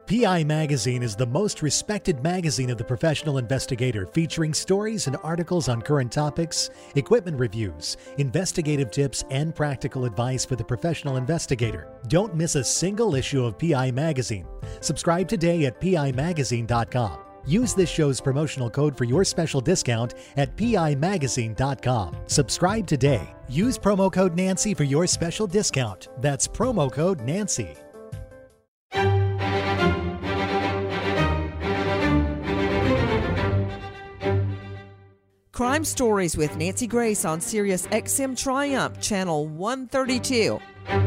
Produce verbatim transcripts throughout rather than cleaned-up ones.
P I Magazine is the most respected magazine of the professional investigator, featuring stories and articles on current topics, equipment reviews, investigative tips, and practical advice for the professional investigator. Don't miss a single issue of P I Magazine. Subscribe today at P I magazine dot com. Use this show's promotional code for your special discount at P I magazine dot com. Subscribe today. Use promo code Nancy for your special discount. That's promo code Nancy. Crime Stories with Nancy Grace on Sirius X M Triumph, Channel one thirty-two.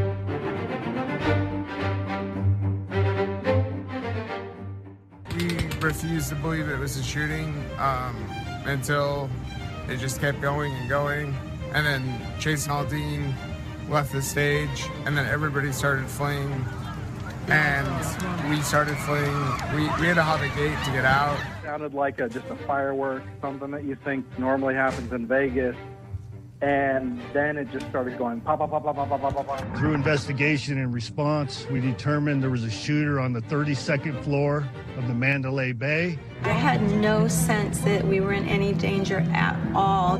We refused to believe it was a shooting um, until it just kept going and going. And then Chase Aldine left the stage, and then everybody started fleeing. And we started fleeing. We, we had to hop a gate to get out. It sounded like a, just a firework, something that you think normally happens in Vegas. And then it just started going pop, pop, pop, pop, pop, pop, pop, pop. Through investigation and response, we determined there was a shooter on the thirty-second floor of the Mandalay Bay. I had no sense that we were in any danger at all.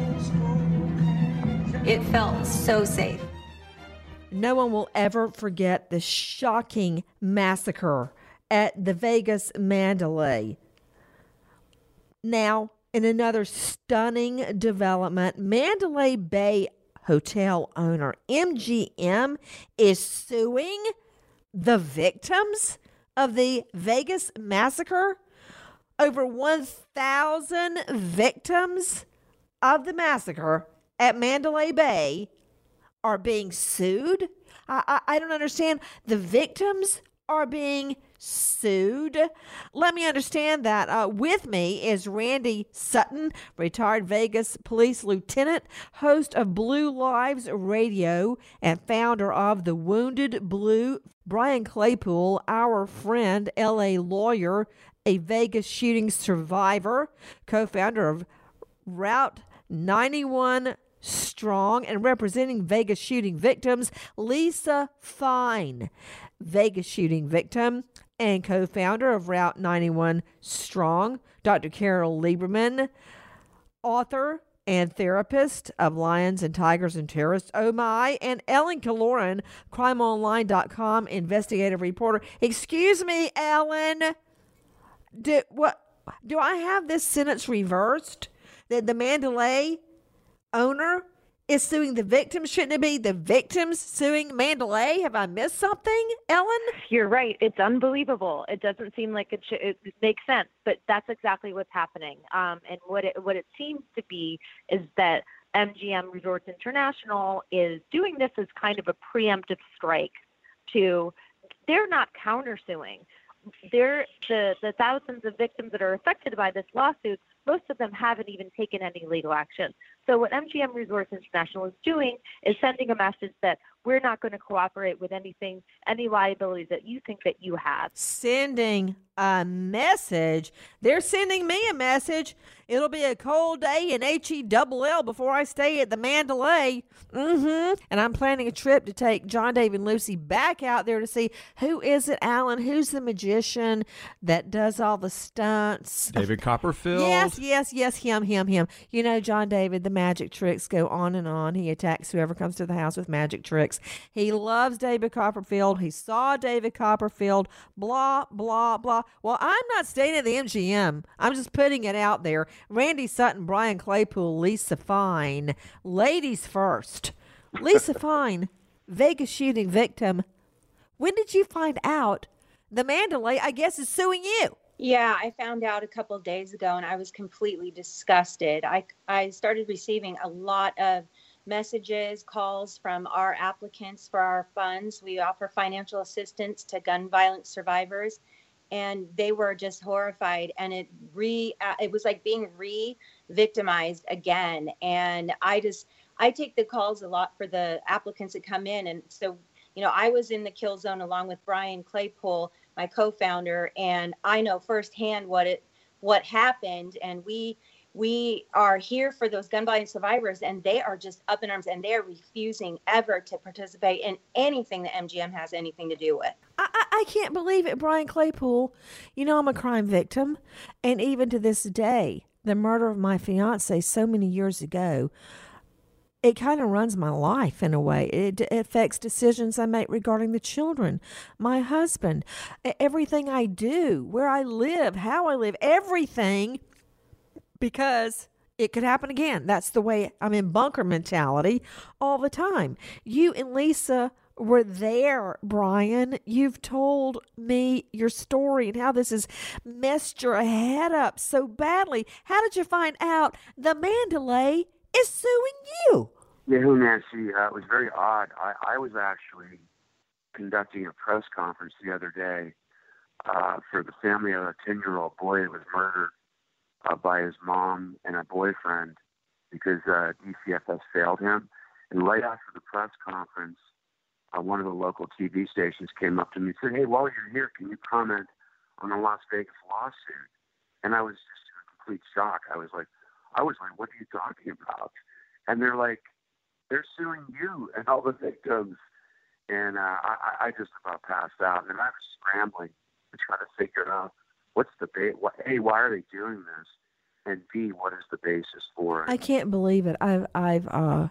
It felt so safe. No one will ever forget the shocking massacre at the Vegas Mandalay. Now, in another stunning development, Mandalay Bay hotel owner M G M is suing the victims of the Vegas massacre. Over one thousand victims of the massacre at Mandalay Bay are being sued. I, I, I don't understand. The victims are being sued. Let me understand that. Uh, with me is Randy Sutton, retired Vegas police lieutenant, host of Blue Lives Radio, and founder of The Wounded Blue. Brian Claypool, our friend, L A lawyer, a Vegas shooting survivor, co-founder of Route ninety-one Strong, and representing Vegas shooting victims, Lisa Fine, Vegas shooting victim and co-founder of Route ninety-one Strong. Doctor Carol Lieberman, author and therapist of Lions and Tigers and Terrorists, Oh My, and Ellen Kaloran, crime online dot com investigative reporter. Excuse me, Ellen. Do, what, do I have this sentence reversed? That the Mandalay owner is suing the victims? Shouldn't it be the victims suing Mandalay? Have I missed something, Ellen? You're right. It's unbelievable. It doesn't seem like it, should, it makes sense, but that's exactly what's happening. Um, and what it, what it seems to be is that M G M Resorts International is doing this as kind of a preemptive strike to, they're not countersuing. They're the, the thousands of victims that are affected by this lawsuit, most of them haven't even taken any legal action. So what M G M Resorts International is doing is sending a message that we're not going to cooperate with anything, any liabilities that you think that you have. Sending a message? They're sending me a message. It'll be a cold day in H E double L before I stay at the Mandalay. Mm-hmm. And I'm planning a trip to take John, Dave, and Lucy back out there to see, who is it, Alan? Who's the magician that does all the stunts? David Copperfield. Yes, yes, yes, him, him, him. You know, John David, the magic tricks go on and on. He attacks whoever comes to the house with magic tricks. He loves David Copperfield. He saw David Copperfield, blah, blah, blah. Well, I'm not staying at the M G M. I'm just putting it out there. Randy Sutton, Brian Claypool, Lisa Fine. Ladies first. Lisa Fine, Vegas shooting victim. When did you find out the Mandalay, I guess, is suing you? Yeah, I found out a couple of days ago, and I was completely disgusted. I, I started receiving a lot of messages, calls from our applicants for our funds. We offer financial assistance to gun violence survivors, and they were just horrified. And it re uh, it was like being re-victimized again. And I just I take the calls a lot for the applicants that come in, and so you know I was in the kill zone along with Brian Claypool, my co-founder, and I know firsthand what it what happened. And we We are here for those gun violence survivors, and they are just up in arms, and they are refusing ever to participate in anything that M G M has anything to do with. I, I, I can't believe it, Brian Claypool. You know, I'm a crime victim, and even to this day, the murder of my fiance so many years ago, it kind of runs my life in a way. It, it affects decisions I make regarding the children, my husband, everything I do, where I live, how I live, everything, because it could happen again. That's the way I'm in bunker mentality all the time. You and Lisa were there, Brian. You've told me your story and how this has messed your head up so badly. How did you find out the Mandalay is suing you? Yeah, Nancy, uh, it was very odd. I, I was actually conducting a press conference the other day uh, for the family of a ten-year-old boy that was murdered uh, by his mom and a boyfriend because uh, D C F S failed him. And right after the press conference, uh, one of the local T V stations came up to me and said, "Hey, while you're here, can you comment on the Las Vegas lawsuit?" And I was just in complete shock. I was like, I was like, "What are you talking about?" And they're like, "They're suing you and all the victims." And uh, I, I just about passed out. And I was scrambling to try to figure out what's the ba- what, A, why are they doing this? And B, what is the basis for it? I can't believe it. I've, I've uh,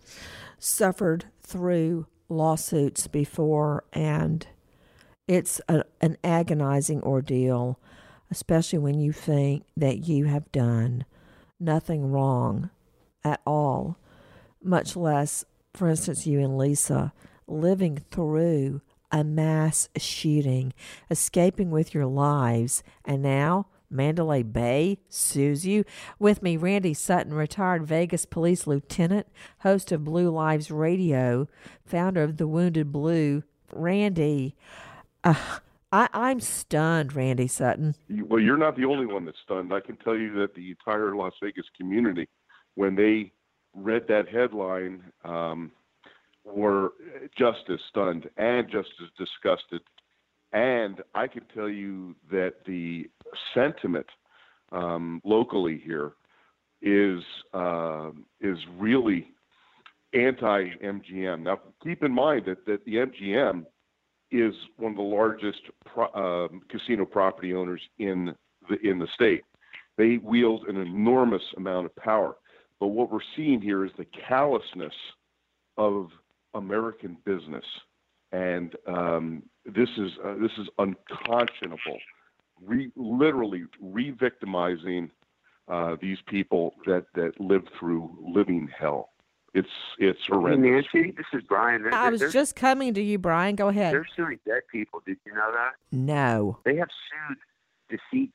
suffered through lawsuits before, and it's a, an agonizing ordeal, especially when you think that you have done nothing wrong at all, much less, for instance, you and Lisa living through a mass shooting, escaping with your lives, and now Mandalay Bay sues you. With me, Randy Sutton, retired Vegas police lieutenant, host of Blue Lives Radio, founder of The Wounded Blue. Randy, uh, I, I'm stunned, Randy Sutton. Well, you're not the only one that's stunned. I can tell you that the entire Las Vegas community, when they read that headline, um, were just as stunned and just as disgusted. And I can tell you that the sentiment um, locally here is uh, is really anti-M G M. Now, keep in mind that, that the M G M is one of the largest pro, uh, casino property owners in the in the state. They wield an enormous amount of power. But what we're seeing here is the callousness of American business, and um, this is uh, this is unconscionable. Re- literally re-victimizing uh, these people that, that live through living hell. It's it's horrendous. Hey, Nancy, this is Brian. They're, I was they're, just coming to you, Brian. Go ahead. They're suing dead people. Did you know that? No. They have sued deceased.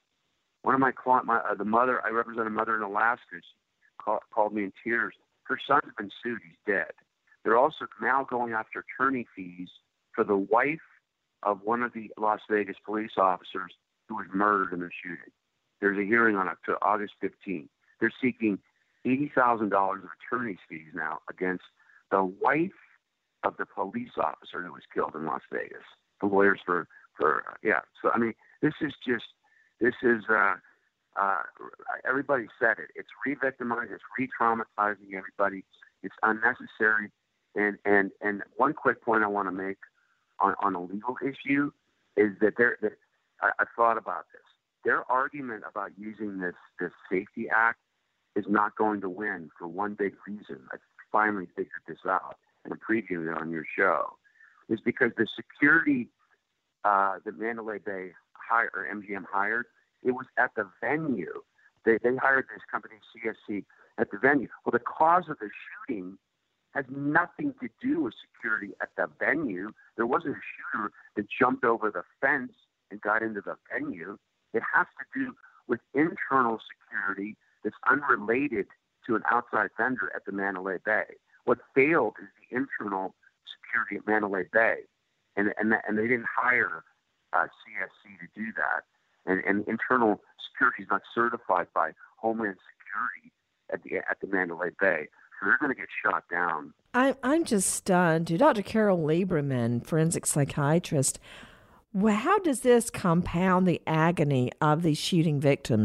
One of my clients, my, uh, the mother, I represent a mother in Alaska. She call, called me in tears. Her son's been sued. He's dead. They're also now going after attorney fees for the wife of one of the Las Vegas police officers who was murdered in the shooting. There's a hearing on October, August fifteenth. They're seeking eighty thousand dollars of attorney's fees now against the wife of the police officer who was killed in Las Vegas. The lawyers for, for uh, yeah. So, I mean, this is just, this is, uh, uh, everybody said it. It's re-victimizing, it's re-traumatizing everybody. It's unnecessary. And, and, and one quick point I want to make on, on a legal issue is that there, that I, I thought about this. Their argument about using this, this Safety Act is not going to win for one big reason. I finally figured this out, and I'm previewing it on your show, is because the security uh, that Mandalay Bay hired, or M G M hired, it was at the venue. They, they hired this company, C S C, at the venue. Well, the cause of the shooting has nothing to do with security at the venue. There wasn't a shooter that jumped over the fence and got into the venue. It has to do with internal security that's unrelated to an outside vendor at the Mandalay Bay. What failed is the internal security at Mandalay Bay, and and, and they didn't hire uh, C S C to do that. And, and internal security is not certified by Homeland Security at the at the Mandalay Bay, so they're going to get shot down. I'm I'm just stunned. Doctor Carol Lieberman, forensic psychiatrist. Well, how does this compound the agony of these shooting victims?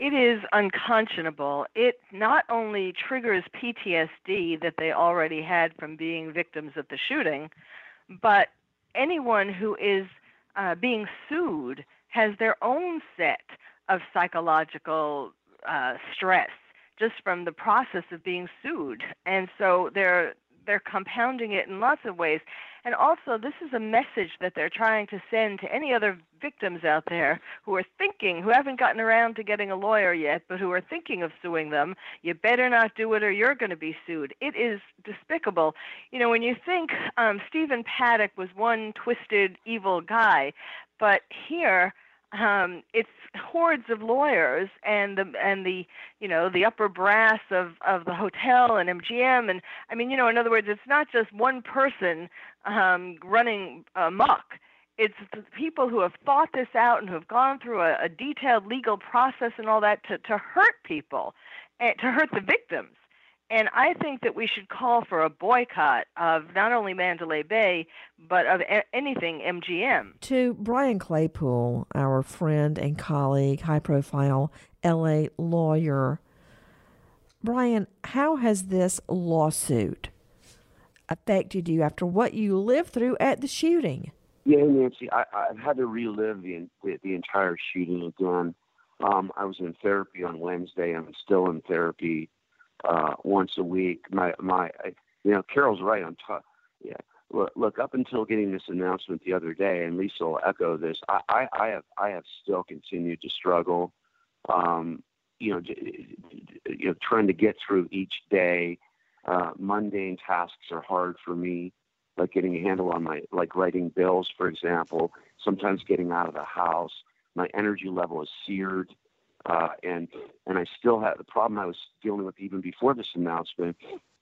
it is unconscionable. It not only triggers P T S D that they already had from being victims of the shooting, but anyone who is uh, being sued has their own set of psychological uh, stress just from the process of being sued. And so they're they're compounding it in lots of ways. And also, this is a message that they're trying to send to any other victims out there who are thinking, who haven't gotten around to getting a lawyer yet, but who are thinking of suing them. You better not do it or you're going to be sued. It is despicable. You know, when you think um, Stephen Paddock was one twisted, evil guy, but here um, it's hordes of lawyers and the and the you know the upper brass of, of the hotel and M G M, and I mean, you know, in other words, it's not just one person um, running amok. It's the people who have thought this out and who have gone through a, a detailed legal process and all that to, to hurt people, and to hurt the victims. And I think that we should call for a boycott of not only Mandalay Bay, but of a- anything M G M. To Brian Claypool, our friend and colleague, high-profile L A lawyer, Brian, how has this lawsuit affected you after what you lived through at the shooting? Yeah, Nancy, I, I've had to relive the, the, the entire shooting again. Um, I was in therapy on Wednesday. I'm still in therapy uh, once a week. My, my, you know, Carol's right on top. Yeah, look, look, up until getting this announcement the other day, and Lisa will echo this. I, I, I have, I have still continued to struggle. Um, you know, you know, trying to get through each day. Uh, mundane tasks are hard for me, like getting a handle on my, like writing bills, for example. Sometimes getting out of the house. My energy level is seared. Uh, and and I still have the problem I was dealing with even before this announcement.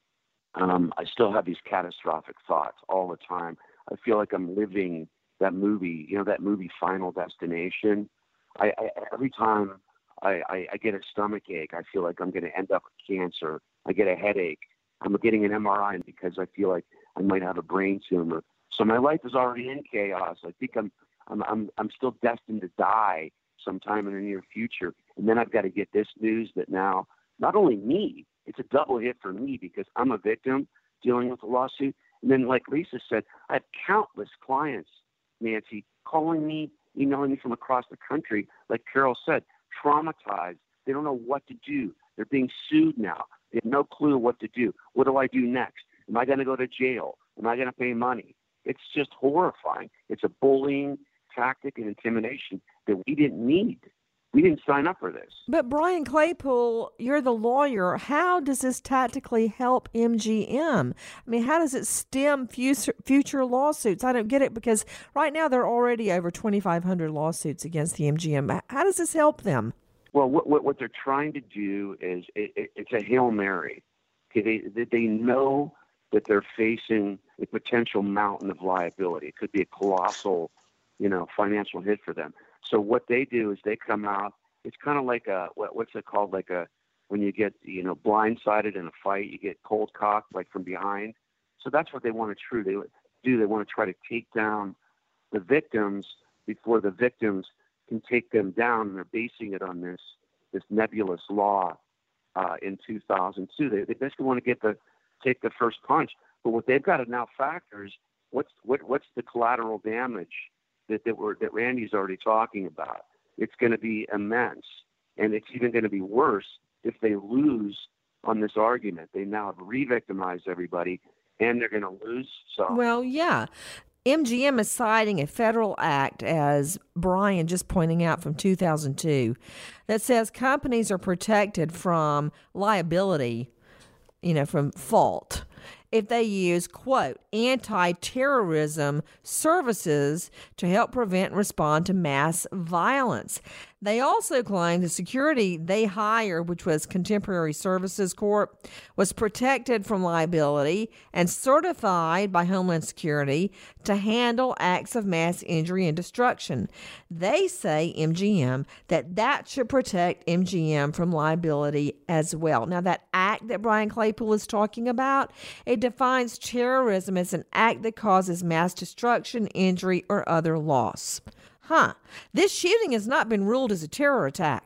Um, I still have these catastrophic thoughts all the time. I feel like I'm living that movie, you know, that movie Final Destination. I, I every time I, I, I get a stomach ache, I feel like I'm going to end up with cancer. I get a headache. I'm getting an M R I because I feel like I might have a brain tumor. So my life is already in chaos. I think I'm I'm I'm I'm still destined to die sometime in the near future. And then I've got to get this news that now, not only me, it's a double hit for me because I'm a victim dealing with a lawsuit. And then, like Lisa said, I have countless clients, Nancy, calling me, emailing me from across the country, like Carol said, traumatized. They don't know what to do. They're being sued now. They have no clue what to do. What do I do next? Am I going to go to jail? Am I going to pay money? It's just horrifying. It's a bullying tactic and intimidation that we didn't need. We didn't sign up for this. But Brian Claypool, you're the lawyer. How does this tactically help M G M? I mean, how does it stem future, future lawsuits? I don't get it because right now there are already over twenty-five hundred lawsuits against the M G M. How does this help them? Well, what what, what they're trying to do is it, it, it's a Hail Mary. Okay, they they know that they're facing a potential mountain of liability. It could be a colossal, you know, financial hit for them. So what they do is they come out. It's kind of like a what, what's it called? Like a when you get you know blindsided in a fight, you get cold cocked like from behind. So that's what they want to true they do. They want to try to take down the victims before the victims can take them down. And they're basing it on this this nebulous law uh, in two thousand two. They, they basically want to get the take the first punch. But what they've got to now factor is what's what what's the collateral damage that that, we're, that Randy's already talking about. It's going to be immense, and it's even going to be worse if they lose on this argument. They now have re-victimized everybody, and they're going to lose. So well, yeah. M G M is citing a federal act, as Brian just pointing out, from two thousand two, that says companies are protected from liability, you know, from fault, if they use, quote, anti-terrorism services to help prevent and respond to mass violence. They also claim the security they hired, which was Contemporary Services Corp, was protected from liability and certified by Homeland Security to handle acts of mass injury and destruction. They say, M G M, that that should protect M G M from liability as well. Now, that act that Brian Claypool is talking about, it defines terrorism as an act that causes mass destruction, injury, or other loss. Huh. This shooting has not been ruled as a terror attack.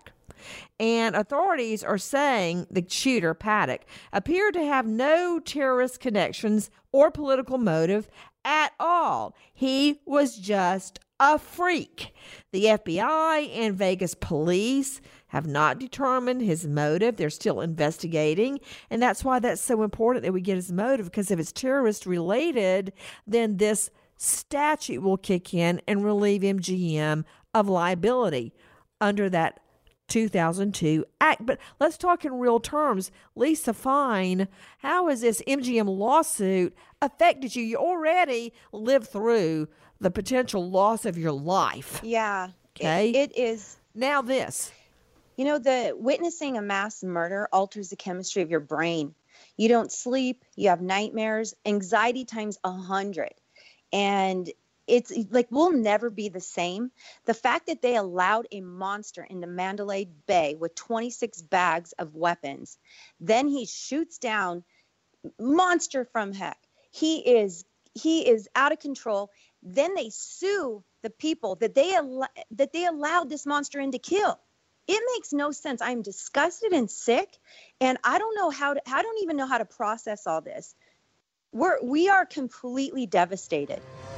And authorities are saying the shooter, Paddock, appeared to have no terrorist connections or political motive at all. He was just a freak. The F B I and Vegas police have not determined his motive. They're still investigating. And that's why that's so important that we get his motive, because if it's terrorist related, then this statute will kick in and relieve M G M of liability under that two thousand two act. But let's talk in real terms. Lisa Fine, how has this M G M lawsuit affected you? You already lived through the potential loss of your life. Yeah. Okay. It, it is. Now this. You know, the witnessing a mass murder alters the chemistry of your brain. You don't sleep, you have nightmares, anxiety times a hundred. And it's like, we'll never be the same. The fact that they allowed a monster in the Mandalay Bay with twenty-six bags of weapons, then he shoots down, monster from heck. He is, he is out of control. Then they sue the people that they, al- that they allowed this monster in to kill. It makes no sense. I'm disgusted and sick, and I don't know how to, I don't even know how to process all this. We're, we are completely devastated.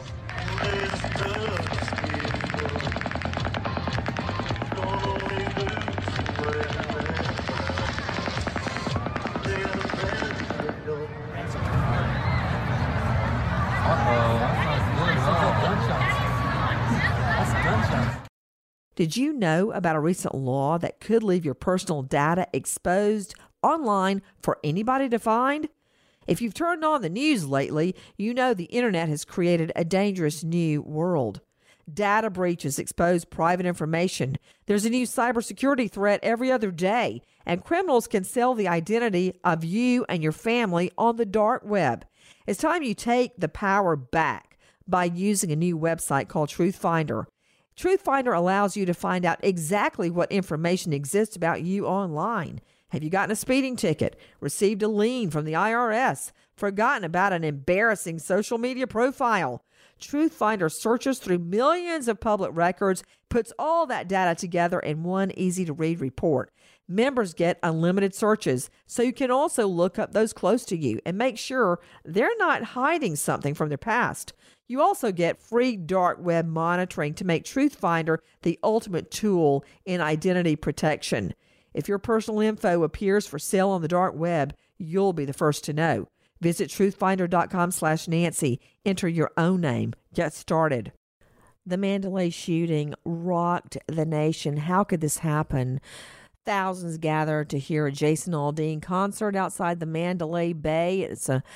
Did you know about a recent law that could leave your personal data exposed online for anybody to find? If you've turned on the news lately, you know the internet has created a dangerous new world. Data breaches expose private information. There's a new cybersecurity threat every other day, and criminals can sell the identity of you and your family on the dark web. It's time you take the power back by using a new website called Truth Finder. Truth Finder allows you to find out exactly what information exists about you online. Have you gotten a speeding ticket, received a lien from the I R S, forgotten about an embarrassing social media profile? Truth Finder searches through millions of public records, puts all that data together in one easy-to-read report. Members get unlimited searches, so you can also look up those close to you and make sure they're not hiding something from their past. You also get free dark web monitoring to make Truth Finder the ultimate tool in identity protection. If your personal info appears for sale on the dark web, you'll be the first to know. Visit truthfinder.com slash Nancy. Enter your own name. Get started. The Mandalay shooting rocked the nation. How could this happen? Thousands gathered to hear a Jason Aldean concert outside the Mandalay Bay. It's a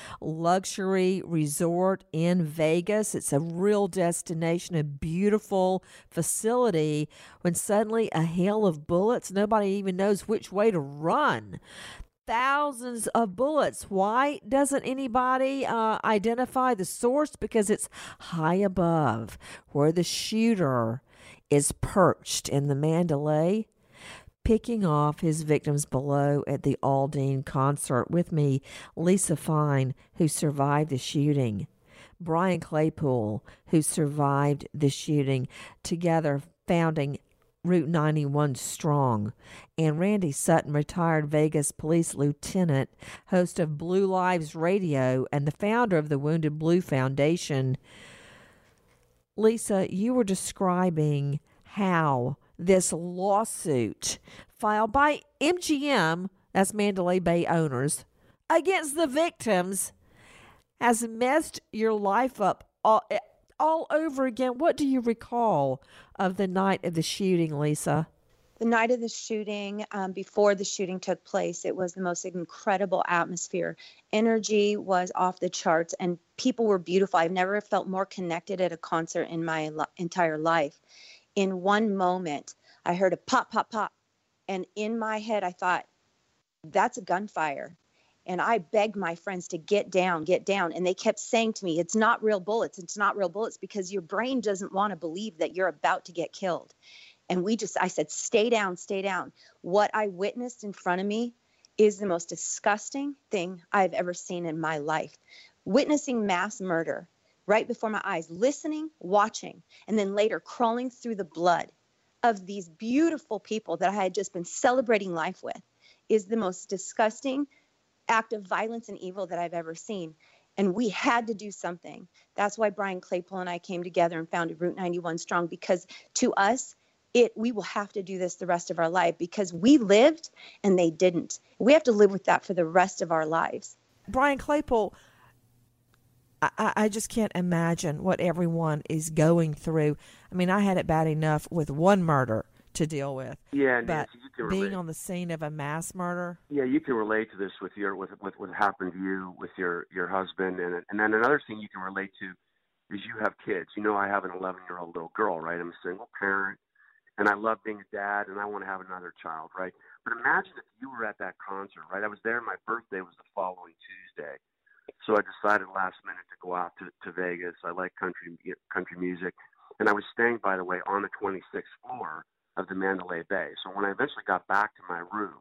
luxury resort in Vegas. It's a real destination, a beautiful facility, when suddenly a hail of bullets, nobody even knows which way to run. Thousands of bullets. Why doesn't anybody uh, identify the source? Because it's high above where the shooter is perched in the Mandalay, picking off his victims below at the Aldean concert. With me, Lisa Fine, who survived the shooting, Brian Claypool, who survived the shooting, together founding Route ninety-one Strong, and Randy Sutton, retired Vegas police lieutenant, host of Blue Lives Radio, and the founder of the Wounded Blue Foundation. Lisa, you were describing how this lawsuit filed by M G M, that's Mandalay Bay owners, against the victims has messed your life up all, all over again. What do you recall of the night of the shooting, Lisa? The night of the shooting, um, before the shooting took place, it was the most incredible atmosphere. Energy was off the charts, and people were beautiful. I've never felt more connected at a concert in my lo- entire life. In one moment, I heard a pop, pop, pop. And in my head, I thought, that's a gunfire. And I begged my friends to get down, get down. And they kept saying to me, it's not real bullets. It's not real bullets, because your brain doesn't want to believe that you're about to get killed. And we just, I said, stay down, stay down. What I witnessed in front of me is the most disgusting thing I've ever seen in my life. Witnessing mass murder right before my eyes, listening, watching, and then later crawling through the blood of these beautiful people that I had just been celebrating life with is the most disgusting act of violence and evil that I've ever seen. And we had to do something. That's why Brian Claypool and I came together and founded Route ninety-one Strong, because to us, it we will have to do this the rest of our life because we lived and they didn't. We have to live with that for the rest of our lives. Brian Claypool, I, I just can't imagine what everyone is going through. I mean, I had it bad enough with one murder to deal with. Yeah, but Nancy, you can being relate. on the scene of a mass murder. Yeah, you can relate to this with your with with what happened to you with your your husband, and and then another thing you can relate to is you have kids. You know, I have an eleven year old little girl, right? I'm a single parent, and I love being a dad, and I want to have another child, right? But imagine if you were at that concert, right? I was there. My birthday was the following Tuesday, so I decided last minute to go out to to Vegas. I like country country music, and I was staying, by the way, on the twenty-sixth floor of the Mandalay Bay. So when I eventually got back to my room,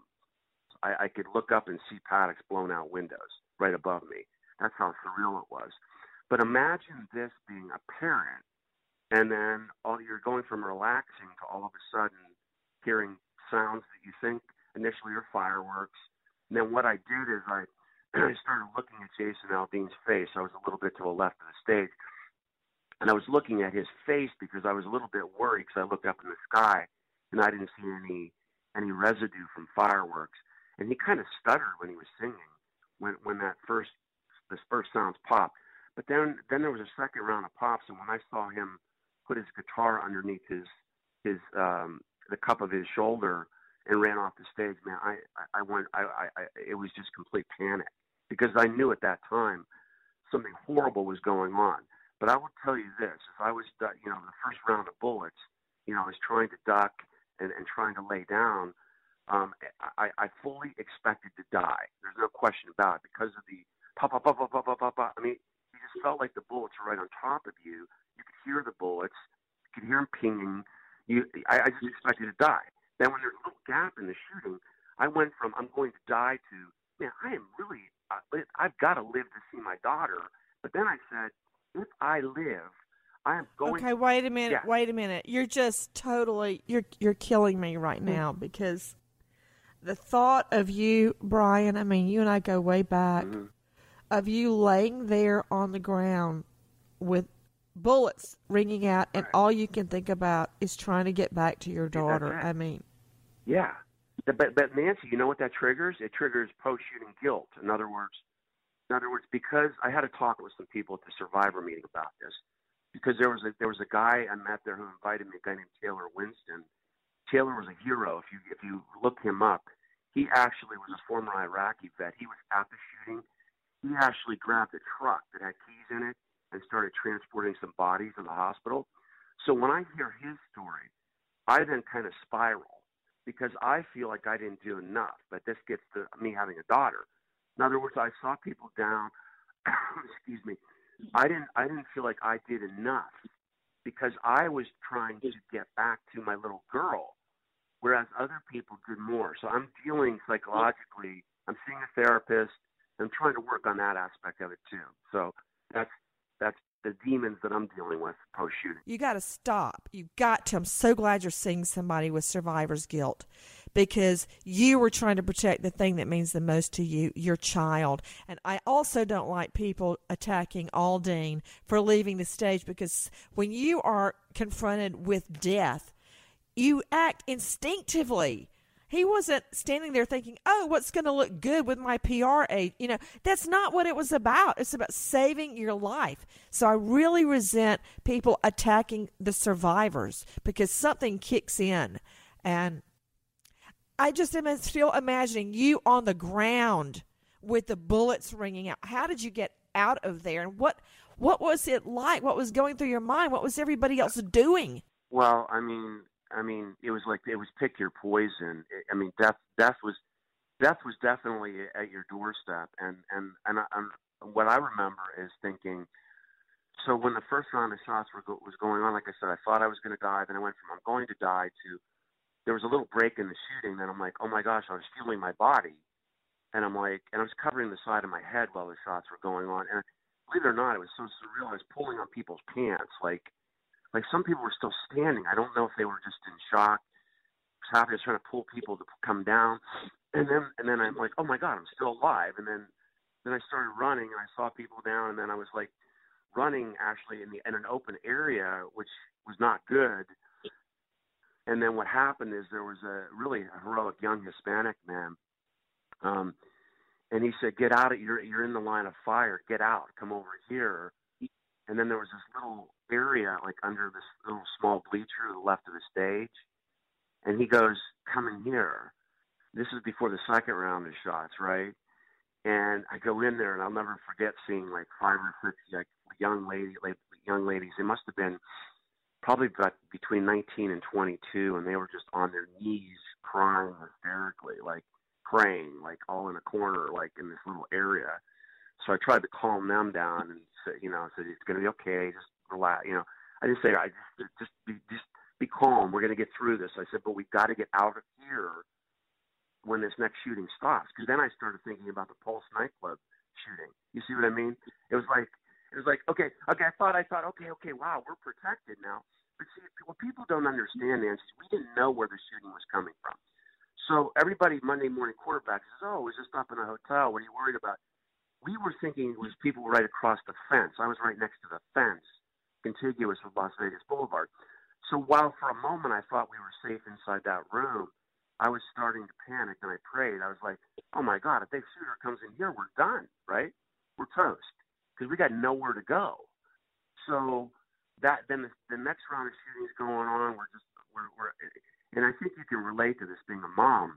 I, I could look up and see paddocks blown out windows right above me. That's how surreal it was. But imagine this being a parent, and then all you're going from relaxing to all of a sudden hearing sounds that you think initially are fireworks. And then what I did is I, I started looking at Jason Aldean's face. I was a little bit to the left of the stage, and I was looking at his face because I was a little bit worried because I looked up in the sky and I didn't see any any residue from fireworks. And he kind of stuttered when he was singing, when when that first the first sounds popped. But then then there was a second round of pops, and when I saw him put his guitar underneath his his um, the cup of his shoulder and ran off the stage, man, I I, I went I, I, I it was just complete panic because I knew at that time something horrible was going on. But I will tell you this: if I was you know the first round of bullets, you know I was trying to duck and, and trying to lay down. Um, I, I fully expected to die. There's no question about it because of the pop, pop, pop, pop, pop, pop, pop, pop. I mean, you just felt like the bullets were right on top of you. You could hear the bullets. You could hear them pinging. You, I, I just expected to die. Then when there's a little gap in the shooting, I went from I'm going to die to, man, I am really, uh, I've got to live to see my daughter. But then I said, if I live, I am going. Okay, wait a minute. Yeah. Wait a minute. You're just totally you're you're killing me right now mm-hmm. because the thought of you, Brian. I mean, you and I go way back. Mm-hmm. Of you laying there on the ground with bullets ringing out, and right. all you can think about is trying to get back to your daughter. Yeah, I mean, yeah. But but Nancy, you know what that triggers? It triggers post-shooting guilt. In other words, in other words, because I had to talk with some people at the Survivor meeting about this. Because there was a there was a guy I met there who invited me, a guy named Taylor Winston. Taylor was a hero. If you if you look him up, he actually was a former Iraqi vet. He was at the shooting. He actually grabbed a truck that had keys in it and started transporting some bodies to the hospital. So when I hear his story, I then kind of spiral because I feel like I didn't do enough. But this gets to me having a daughter. In other words, I saw people down. excuse me. I didn't I didn't feel like I did enough because I was trying to get back to my little girl, whereas other people did more. So I'm dealing psychologically. I'm seeing a therapist. I'm trying to work on that aspect of it too. So that's that's the demons that I'm dealing with post-shooting. You got to stop. You got to. I'm so glad you're seeing somebody with survivor's guilt because you were trying to protect the thing that means the most to you, your child. And I also don't like people attacking Aldean for leaving the stage because when you are confronted with death, you act instinctively. He wasn't standing there thinking, oh, what's going to look good with my P R aid? You know, that's not what it was about. It's about saving your life. So I really resent people attacking the survivors because something kicks in. And I just am still imagining you on the ground with the bullets ringing out. How did you get out of there? And what, what was it like? What was going through your mind? What was everybody else doing? Well, I mean... I mean, it was like it was pick your poison. I mean, death, death was, death was definitely at your doorstep. And and and, I, and what I remember is thinking. So when the first round of shots were go, was going on, like I said, I thought I was going to die. Then I went from I'm going to die to there was a little break in the shooting. Then I'm like, oh my gosh, I was feeling my body, and I'm like, and I was covering the side of my head while the shots were going on. And believe it or not, it was so surreal. I was pulling on people's pants, like. like some people were still standing. I don't know if they were just in shock. Traffic was trying to pull people to come down, and then and then I'm like, oh my God, I'm still alive. And then then I started running, and I saw people down, and then I was like running actually in the in an open area, which was not good. And then what happened is there was a really heroic young Hispanic man, um, and he said, "Get out! Of, you're you're in the line of fire. Get out! Come over here." And then there was this little area like under this little small bleacher to the left of the stage. And he goes, "Come in here." This is before the second round of shots, right? And I go in there, and I'll never forget seeing like five or six like young lady, like young ladies. They must have been probably about between nineteen and twenty-two, and they were just on their knees, crying hysterically, like praying, like all in a corner, like in this little area. So I tried to calm them down and say, you know, I said, "It's going to be okay. Just relax." You know, I didn't say, "I just just be just." Be calm. We're going to get through this." I said, "But we've got to get out of here when this next shooting stops." Because then I started thinking about the Pulse nightclub shooting. You see what I mean? It was like, it was like, okay, okay. I thought, I thought, okay, okay. Wow, we're protected now. But see, what people don't understand, Nancy, is we didn't know where the shooting was coming from. So everybody, Monday morning quarterback says, "Oh, it was just up in a hotel. What are you worried about?" We were thinking it was people right across the fence. I was right next to the fence, contiguous with Las Vegas Boulevard. So while for a moment I thought we were safe inside that room, I was starting to panic, and I prayed. I was like, "Oh my God, if the shooter comes in here, we're done, right? We're toast, because we got nowhere to go." So that then the, the next round of shooting is going on. We're just we're, we're and I think you can relate to this being a mom.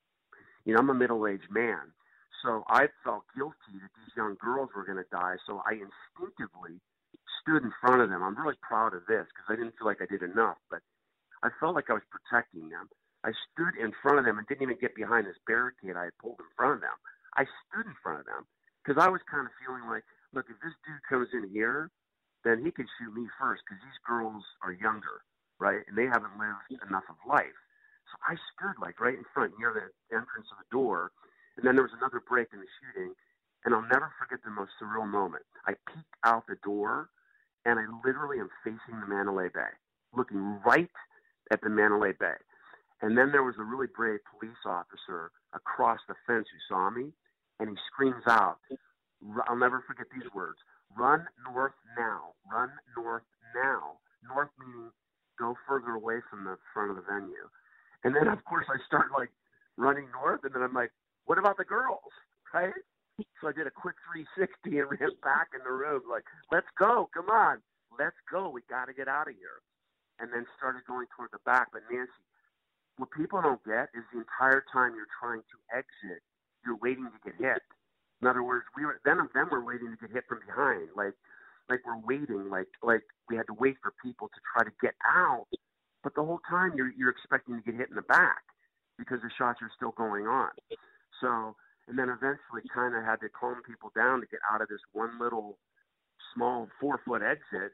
You know, I'm a middle-aged man, so I felt guilty that these young girls were going to die. So I instinctively stood in front of them. I'm really proud of this because I didn't feel like I did enough, but I felt like I was protecting them. I stood in front of them and didn't even get behind this barricade I had pulled in front of them. I stood in front of them because I was kind of feeling like, look, if this dude comes in here, then he can shoot me first because these girls are younger, right? And they haven't lived enough of life. So I stood like right in front near the entrance of the door, and then there was another break in the shooting, and I'll never forget the most surreal moment. I peeked out the door, and I literally am facing the Mandalay Bay, looking right at the Mandalay Bay. And then there was a really brave police officer across the fence who saw me, and he screams out, I'll never forget these words, "Run north now, run north now." North meaning go further away from the front of the venue. And then, of course, I start like running north, and then I'm like, what about the girls, right? So I did a quick three sixty and ran back in the room, like, let's go, come on, let's go, we got to get out of here. And then started going toward the back. But Nancy, what people don't get is the entire time you're trying to exit, you're waiting to get hit. In other words, we were then of them were waiting to get hit from behind, like like we're waiting, like like we had to wait for people to try to get out. But the whole time you're you're expecting to get hit in the back because the shots are still going on. So, and then eventually kind of had to calm people down to get out of this one little small four foot exit.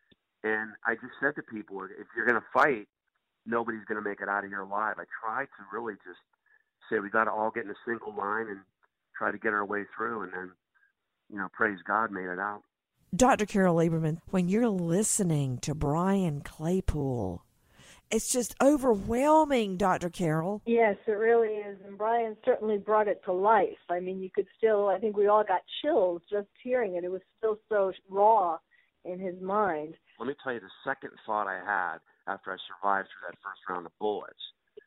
And I just said to people, if you're going to fight, nobody's going to make it out of here alive. I tried to really just say we got to all get in a single line and try to get our way through. And then, you know, praise God, made it out. Doctor Carol Lieberman, when you're listening to Brian Claypool, it's just overwhelming, Doctor Carol. Yes, it really is. And Brian certainly brought it to life. I mean, you could still, I think we all got chills just hearing it. It was still so raw in his mind. Let me tell you the second thought I had after I survived through that first round of bullets.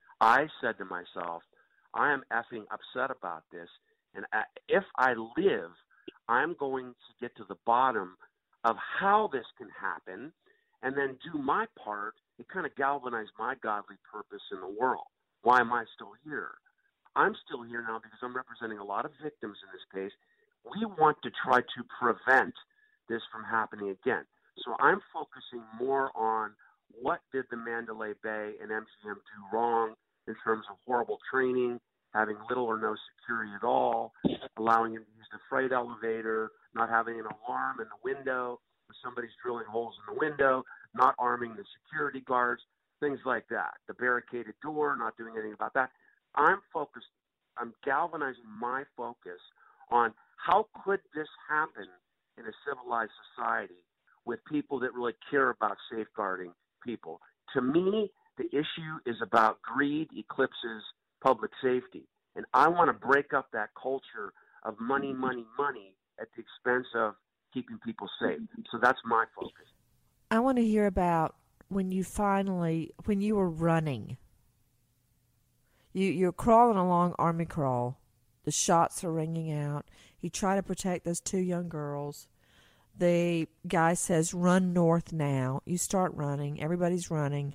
I said to myself, I am effing upset about this. And if I live, I'm going to get to the bottom of how this can happen and then do my part. It kind of galvanized my godly purpose in the world. Why am I still here? I'm still here now because I'm representing a lot of victims in this case. We want to try to prevent this from happening again. So I'm focusing more on what did the Mandalay Bay and M G M do wrong in terms of horrible training, having little or no security at all, allowing him to use the freight elevator, not having an alarm in the window, if somebody's drilling holes in the window, not arming the security guards, things like that. The barricaded door, not doing anything about that. I'm focused, I'm galvanizing my focus on how could this happen in a civilized society with people that really care about safeguarding people. To me, the issue is about greed eclipses public safety. And I want to break up that culture of money, money, money at the expense of keeping people safe. So that's my focus. I want to hear about when you finally, when you were running. You, you're crawling along Army Crawl. The shots are ringing out. You try to protect those two young girls. The guy says, run north now. You start running. Everybody's running.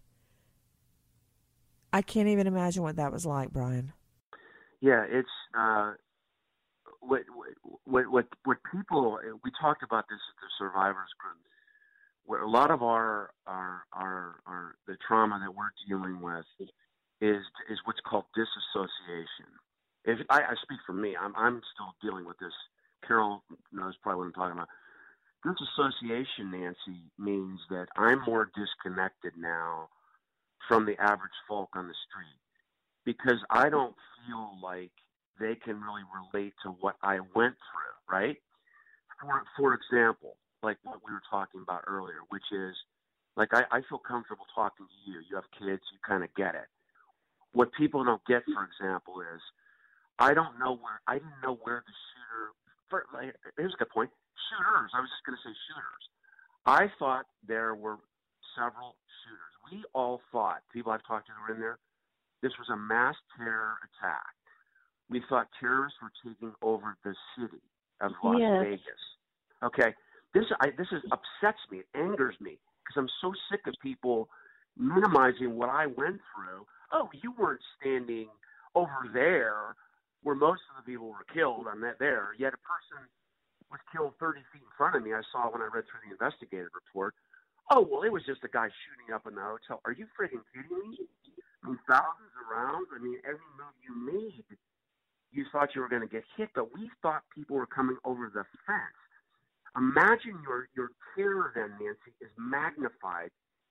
I can't even imagine what that was like, Brian. Yeah, it's uh, what, what what what people. We talked about this at the survivors group, where a lot of our our our, our the trauma that we're dealing with is is what's called disassociation. If I, I speak for me, I'm I'm still dealing with this. Carol knows probably what I'm talking about. Disassociation, Nancy, means that I'm more disconnected now from the average folk on the street because I don't feel like they can really relate to what I went through, right? For, for example, like what we were talking about earlier, which is, like, I, I feel comfortable talking to you. You have kids, you kind of get it. What people don't get, for example, is I don't know where, I didn't know where the shooter, for, like, here's a good point, shooters, I was just going to say shooters. I thought there were several shooters. We all thought, people I've talked to who were in there, this was a mass terror attack. We thought terrorists were taking over the city of Las Yes. Vegas. Okay, this I, this is upsets me. It angers me because I'm so sick of people minimizing what I went through. Oh, you weren't standing over there where most of the people were killed on that there. Yet a person was killed thirty feet in front of me. I saw when I read through the investigative report. Oh, well, it was just a guy shooting up in the hotel. Are you freaking kidding me? I mean, thousands of rounds. I mean, every move you made, you thought you were going to get hit, but we thought people were coming over the fence. Imagine your, your terror then, Nancy, is magnified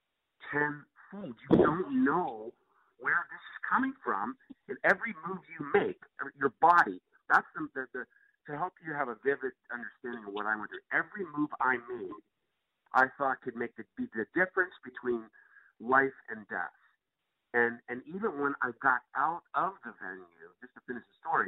tenfold. You don't know where this is coming from, and every move you make, your body, that's the, the, the to help you have a vivid understanding of what I went through. Every move I made, I thought could make the, be the difference between life and death. And and even when I got out of the venue, just to finish the story,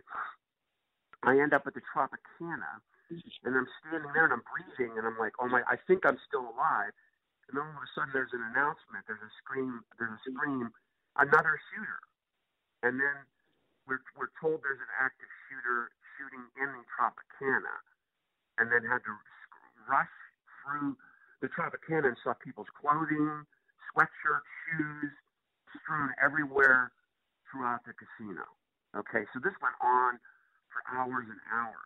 I end up at the Tropicana, and I'm standing there and I'm breathing, and I'm like, oh my, I think I'm still alive. And then all of a sudden there's an announcement, there's a scream, there's a scream, another shooter. And then we're we're told there's an active shooter shooting in the Tropicana, and then had to rush through the Tropicana and saw people's clothing, sweatshirts, shoes, strewn everywhere throughout the casino. Okay, so this went on for hours and hours.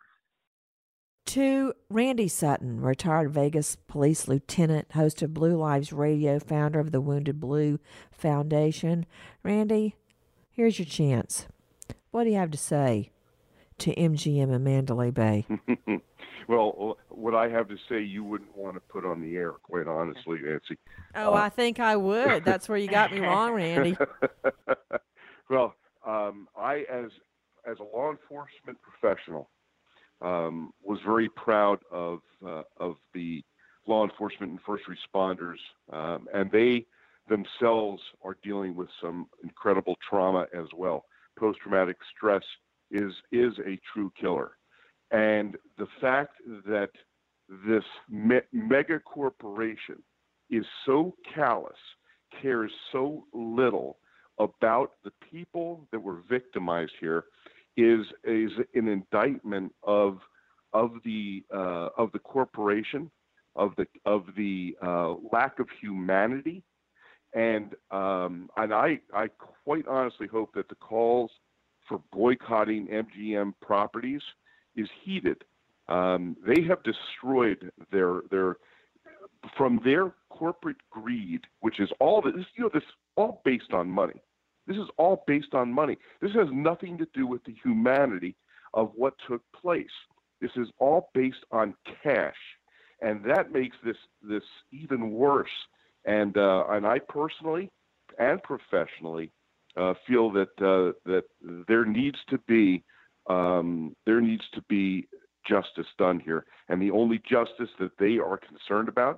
To Randy Sutton, retired Vegas police lieutenant, host of Blue Lives Radio, founder of the Wounded Blue Foundation. Randy, here's your chance. What do you have to say to M G M and Mandalay Bay? Well, what I have to say, you wouldn't want to put on the air, quite honestly, Nancy. Oh, uh, I think I would. That's where you got me wrong, Randy. Well, um, I, as as a law enforcement professional, um, was very proud of uh, of the law enforcement and first responders, um, and they themselves are dealing with some incredible trauma as well. Post-traumatic stress is is a true killer. And the fact that this me- mega corporation is so callous, cares so little about the people that were victimized here, is is an indictment of of the uh, of the corporation, of the of the uh, lack of humanity, and um, and I I quite honestly hope that the calls for boycotting M G M properties is heated. Um, they have destroyed their their from their corporate greed, which is all this. You know, this all based on money. This is all based on money. This has nothing to do with the humanity of what took place. This is all based on cash, and that makes this this even worse. And uh, and I personally and professionally uh, feel that uh, that there needs to be. Um, there needs to be justice done here. And the only justice that they are concerned about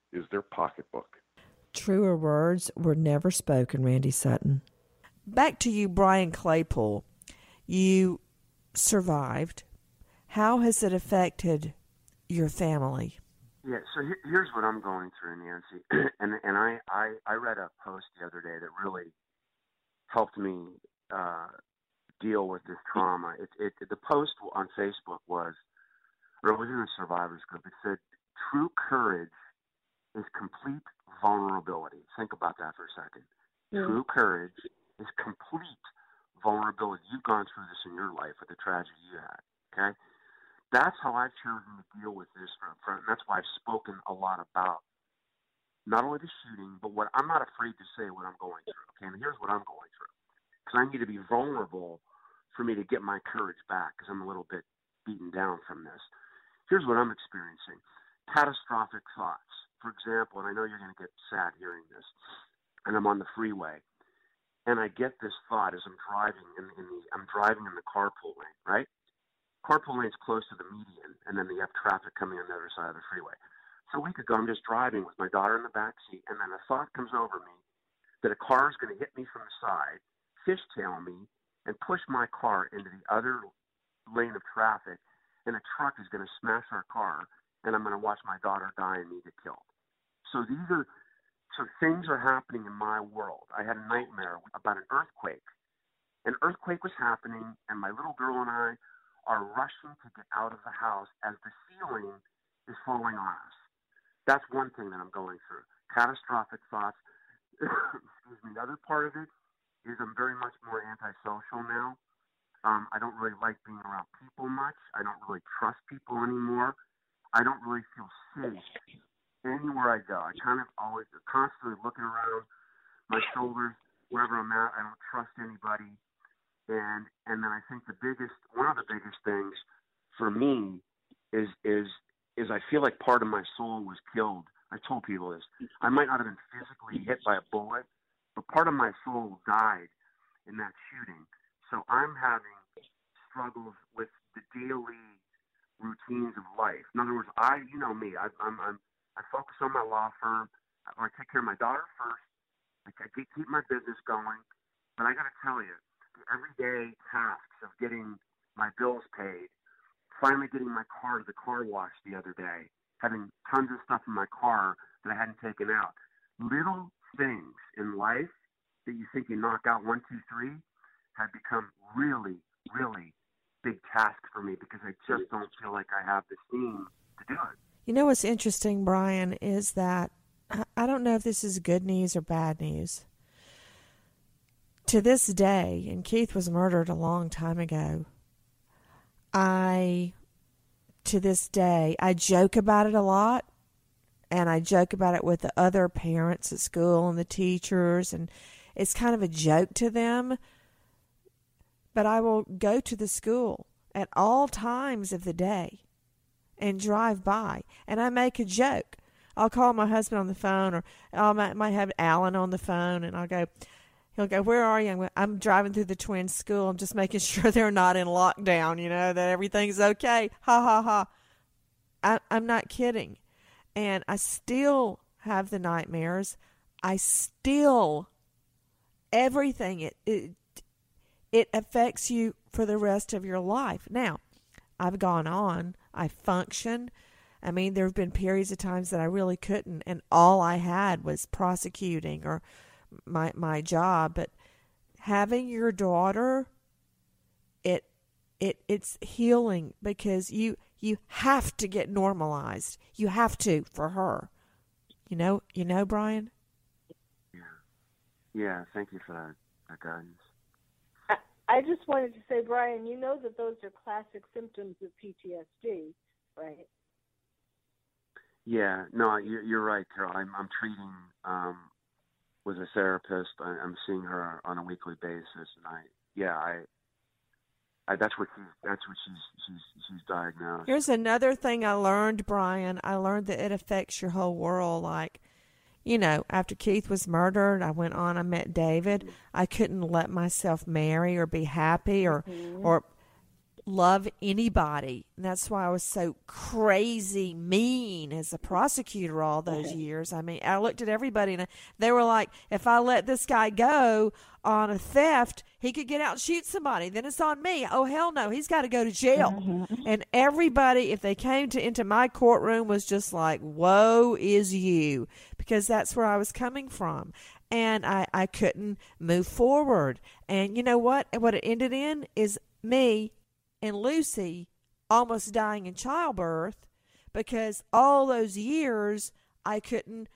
is their pocketbook. Truer words were never spoken, Randy Sutton. Back to you, Brian Claypool. You survived. How has it affected your family? Yeah, so here, here's what I'm going through, Nancy. and and I, I, I read a post the other day that really helped me uh, deal with this trauma. It, it, the post on Facebook was, or it was in a survivors group. It said, true courage is complete vulnerability. Think about that for a second. Mm. True courage is complete vulnerability. You've gone through this in your life with the tragedy you had, okay? That's how I've chosen to deal with this from front. And that's why I've spoken a lot about not only the shooting, but what I'm not afraid to say what I'm going through, okay? And here's what I'm going through. Because I need to be vulnerable for me to get my courage back, because I'm a little bit beaten down from this. Here's what I'm experiencing. Catastrophic thoughts. For example, and I know you're going to get sad hearing this, and I'm on the freeway, and I get this thought as I'm driving in, in the I'm driving in the carpool lane, right? Carpool lane's close to the median, and then you have traffic coming on the other side of the freeway. So a week ago, I'm just driving with my daughter in the back seat, and then a thought comes over me that a car is going to hit me from the side, fishtail me, and push my car into the other lane of traffic, and a truck is going to smash our car, and I'm going to watch my daughter die and me get killed. So these are, so things are happening in my world. I had a nightmare about an earthquake. An earthquake was happening, and my little girl and I are rushing to get out of the house as the ceiling is falling on us. That's one thing that I'm going through. Catastrophic thoughts. Excuse me. The other part of it is I'm very much more antisocial now. Um, I don't really like being around people much. I don't really trust people anymore. I don't really feel safe anywhere I go. I kind of always constantly looking around my shoulders, wherever I'm at. I don't trust anybody. And and then I think the biggest, one of the biggest things for me is is is I feel like part of my soul was killed. I told people this. I might not have been physically hit by a bullet, but part of my soul died in that shooting. So I'm having struggles with the daily routines of life. In other words, I, you know me, I, I'm, I'm, I focus on my law firm. I, I take care of my daughter first. I, I keep my business going. But I got to tell you, the everyday tasks of getting my bills paid, finally getting my car to the car wash the other day, having tons of stuff in my car that I hadn't taken out. Little things in life that you think you knock out one, two, three have become really, really big task for me because I just don't feel like I have the steam to do it. You know what's interesting, Brian, is that I don't know if this is good news or bad news. To this day, and Keith was murdered a long time ago, I, to this day, I joke about it a lot, and I joke about it with the other parents at school and the teachers, and it's kind of a joke to them. But I will go to the school at all times of the day and drive by, and I make a joke. I'll call my husband on the phone, or I might, might have Alan on the phone, and I'll go, he'll go, where are you? I'm, I'm driving through the twins' school. I'm just making sure they're not in lockdown, you know, that everything's okay. Ha, ha, ha. I, I'm not kidding. And I still have the nightmares. I still, everything, it, it it affects you for the rest of your life. Now, I've gone on. I function. I mean, there have been periods of times that I really couldn't, and all I had was prosecuting or my my job. But having your daughter, it it it's healing because you you have to get normalized. You have to for her. You know, you know, Brian? Yeah. Yeah, thank you for that, that guidance. I just wanted to say, Brian, you know that those are classic symptoms of P T S D, right? Yeah, no, you're, you're right, Carol. I'm, I'm treating um, with a therapist. I, I'm seeing her on a weekly basis, and I, yeah, I, I that's what she's, that's what she's, she's, she's diagnosed. Here's another thing I learned, Brian. I learned that it affects your whole world. Like, you know, after Keith was murdered, I went on, I met David. I couldn't let myself marry or be happy or, mm-hmm. or love anybody. And that's why I was so crazy mean as a prosecutor all those years. I mean, I looked at everybody and they were like, if I let this guy go on a theft, he could get out and shoot somebody. Then it's on me. Oh, hell no. He's got to go to jail. Mm-hmm. And everybody, if they came to into my courtroom, was just like, woe is you, because that's where I was coming from. And I, I couldn't move forward. And you know what? What it ended in is me and Lucy almost dying in childbirth, because all those years I couldn't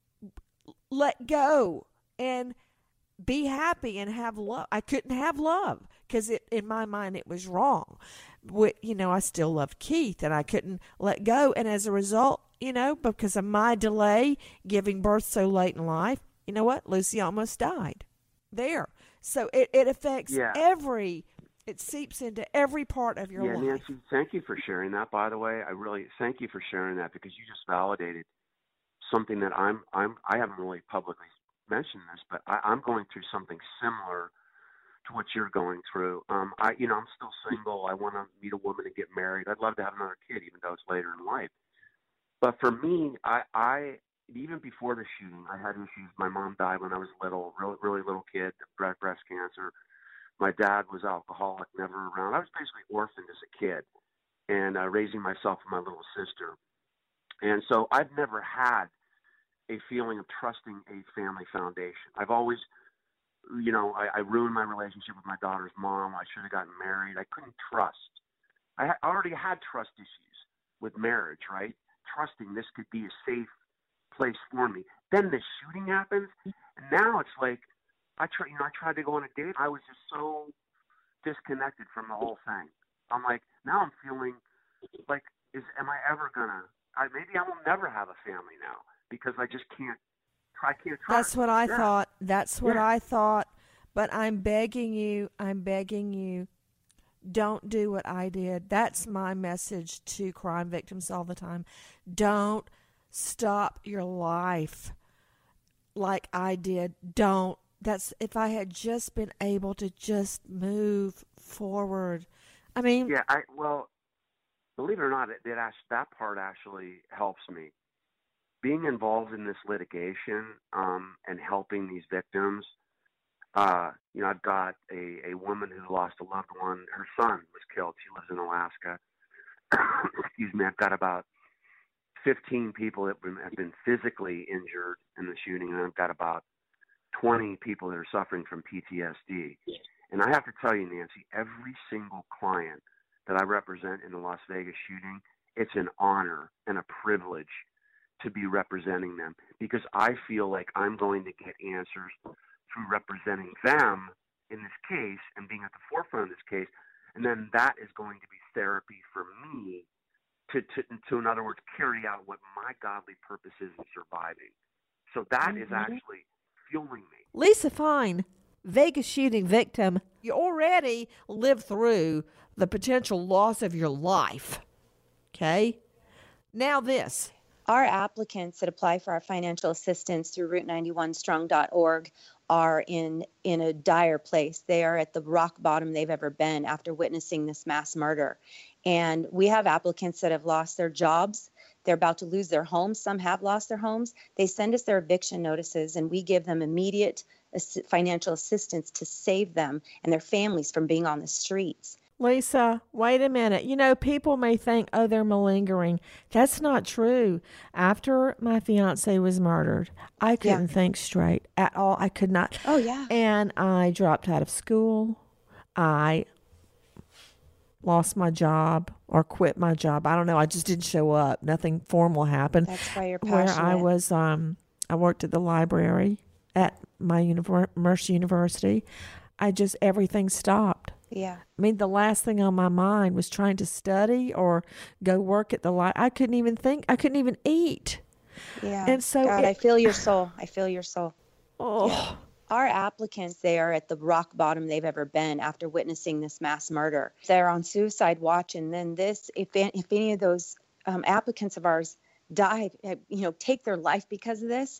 let go and be happy and have love. I couldn't have love because it, in my mind, it was wrong. You know, I still loved Keith and I couldn't let go. And as a result, you know, because of my delay giving birth so late in life, you know what? Lucy almost died there. So it, it affects yeah. every, it seeps into every part of your yeah, life. Nancy, thank you for sharing that, by the way. I really thank you for sharing that, because you just validated something that I'm, I'm, I haven't really publicly mentioned this, but I, I'm going through something similar to what you're going through. Um, I, you know, I'm still single. I want to meet a woman and get married. I'd love to have another kid, even though it's later in life. But for me, I, I, even before the shooting, I had issues. My mom died when I was little, really, really little kid, breast cancer. My dad was alcoholic, never around. I was basically orphaned as a kid, and uh, raising myself and my little sister. And so I've never had a feeling of trusting a family foundation. I've always, you know, I, I ruined my relationship with my daughter's mom. I should have gotten married. I couldn't trust. I ha- already had trust issues with marriage, right? Trusting this could be a safe place for me. Then the shooting happens, and now it's like, I try, you know, I tried to go on a date. I was just so disconnected from the whole thing. I'm like, now I'm feeling like, is am I ever gonna? I, maybe I will never have a family now, because I just can't. I can't trust. That's what I yeah. thought. That's what yeah. I thought. But I'm begging you. I'm begging you. Don't do what I did. That's my message to crime victims all the time. Don't stop your life like I did. Don't. That's if I had just been able to just move forward. I mean, yeah. I well, believe it or not, it, it that part actually helps me. Being involved in this litigation um, and helping these victims. Uh, you know, I've got a, a woman who lost a loved one. Her son was killed. She lives in Alaska. Excuse me. I've got about fifteen people that have been physically injured in the shooting, and I've got about twenty people that are suffering from P T S D. And I have to tell you, Nancy, every single client that I represent in the Las Vegas shooting, it's an honor and a privilege to be representing them, because I feel like I'm going to get answers through representing them in this case and being at the forefront of this case. And then that is going to be therapy for me to, to, to in other words, carry out what my godly purpose is in surviving. So that mm-hmm. is actually fueling me. Lisa Fine, Vegas shooting victim. You already lived through the potential loss of your life. Okay? Now this. Our applicants that apply for our financial assistance through Route ninety-one strong dot org are in, in a dire place. They are at the rock bottom they've ever been after witnessing this mass murder. And we have applicants that have lost their jobs. They're about to lose their homes. Some have lost their homes. They send us their eviction notices, and we give them immediate financial assistance to save them and their families from being on the streets. Lisa, wait a minute. You know, people may think, oh, they're malingering. That's not true. After my fiance was murdered, I couldn't yeah. think straight at all. I could not. Oh, yeah. And I dropped out of school. I lost my job or quit my job. I don't know. I just didn't show up. Nothing formal happened. That's why you're passionate. Where I was, um, I worked at the library at my univer- Mercer University. I just, everything stopped. Yeah. I mean, the last thing on my mind was trying to study or go work at the li I couldn't even think. I couldn't even eat. Yeah. And so God, it, I feel your soul. I feel your soul. Oh. Yeah. Our applicants, they are at the rock bottom they've ever been after witnessing this mass murder. They're on suicide watch, and then this, if if any of those um, applicants of ours die, you know, take their life because of this,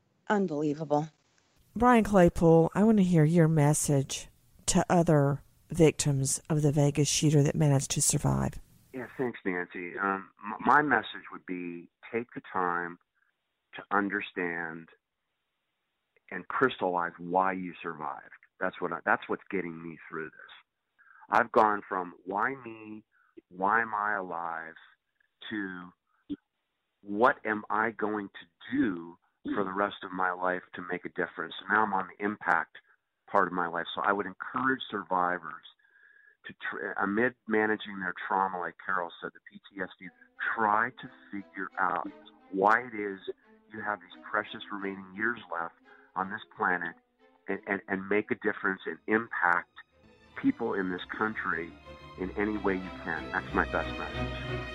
unbelievable. Brian Claypool, I want to hear your message to other victims of the Vegas shooter that managed to survive? Yeah, thanks, Nancy. Um, m- my message would be take the time to understand and crystallize why you survived. That's what I, that's what's getting me through this. I've gone from why me, why am I alive, to what am I going to do for the rest of my life to make a difference. Now I'm on the impact part of my life. So I would encourage survivors to, tr- amid managing their trauma, like Carol said, the P T S D, try to figure out why it is you have these precious remaining years left on this planet and, and, and make a difference and impact people in this country in any way you can. That's my best message.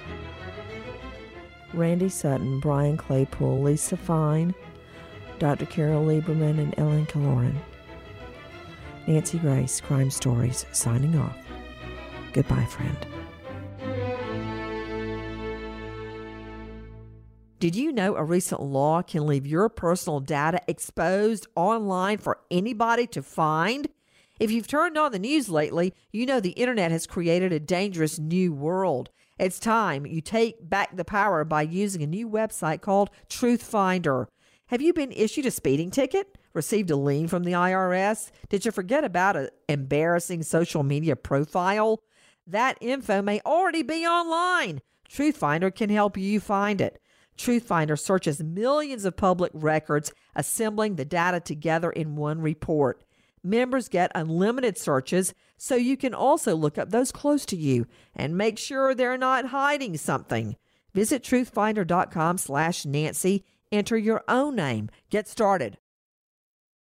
Randy Sutton, Brian Claypool, Lisa Fine, Doctor Carol Lieberman, and Ellen Kaloran. Nancy Grace, Crime Stories, signing off. Goodbye, friend. Did you know a recent law can leave your personal data exposed online for anybody to find? If you've turned on the news lately, you know the internet has created a dangerous new world. It's time you take back the power by using a new website called Truth Finder. Have you been issued a speeding ticket? Received a lien from the I R S? Did you forget about an embarrassing social media profile? That info may already be online. Truth Finder can help you find it. Truth Finder searches millions of public records, assembling the data together in one report. Members get unlimited searches, so you can also look up those close to you and make sure they're not hiding something. Visit truthfinder.com slash Nancy. Enter your own name. Get started.